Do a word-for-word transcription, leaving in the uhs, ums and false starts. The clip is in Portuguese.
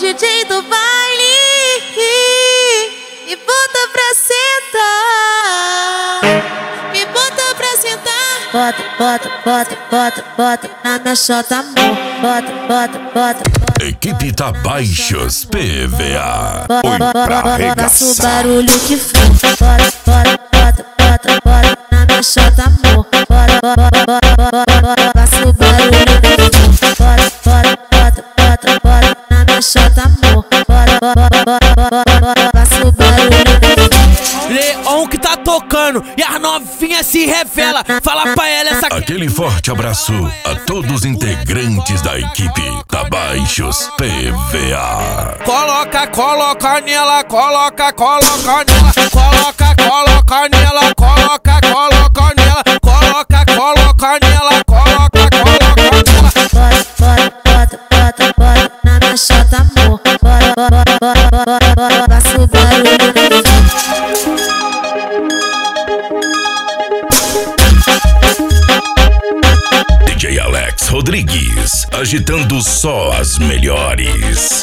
D J do baile, me bota pra sentar, me bota pra sentar. Bota, bota, bota, bota, bota na minha chota, amor. Bota, bota, bota, bota. Equipe Tabaixos P V A. Oi pra arregaçar. Faça o barulho que for. Bota, bota, bota, bota, bota na minha chota, amor. Bota, bota, bota, bota, faça o barulho que for. Bota, bota, bota, bota, bota na minha chota, amor. Bota, bota, bota, bota, faça o barulho que for. Leão que tá tocando e as novinhas se revela. Fala pra ela essa. Aquele forte abraço a todos os integrantes da equipe Tabaixos P V A. Coloca, coloca nela, coloca, coloca nela, coloca, coloca nela, coloca, coloca nela, coloca, coloca nela, coloca, coloca nela. Bota, bota, bota, bota, bota na minha chota, amor. Bota, bota, bota, bota, bota, faça o barulho que for. D J Alex Rodrigues, agitando só as melhores.